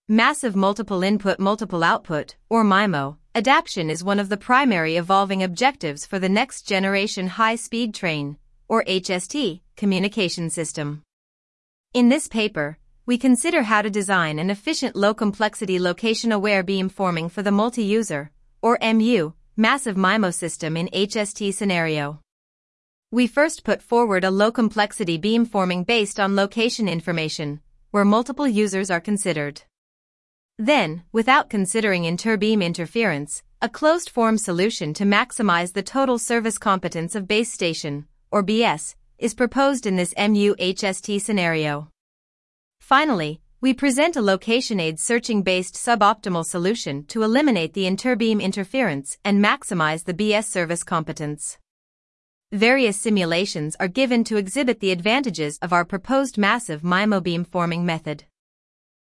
Massive Multiple Input Multiple Output, or MIMO, adaptation is one of the primary evolving objectives for the Next Generation High-Speed Train, or HST, communication system. In this paper, we consider how to design an efficient low-complexity location-aware beamforming for the multi-user, or MU, massive MIMO system in HST scenario. We first put forward a low-complexity beamforming based on location information, where multiple users are considered. Then, without considering interbeam interference, a closed-form solution to maximize the total service competence of base station, or BS, is proposed in this MU-HST scenario. Finally, we present a location aid searching-based suboptimal solution to eliminate the interbeam interference and maximize the BS service competence. Various simulations are given to exhibit the advantages of our proposed massive MIMO beamforming method.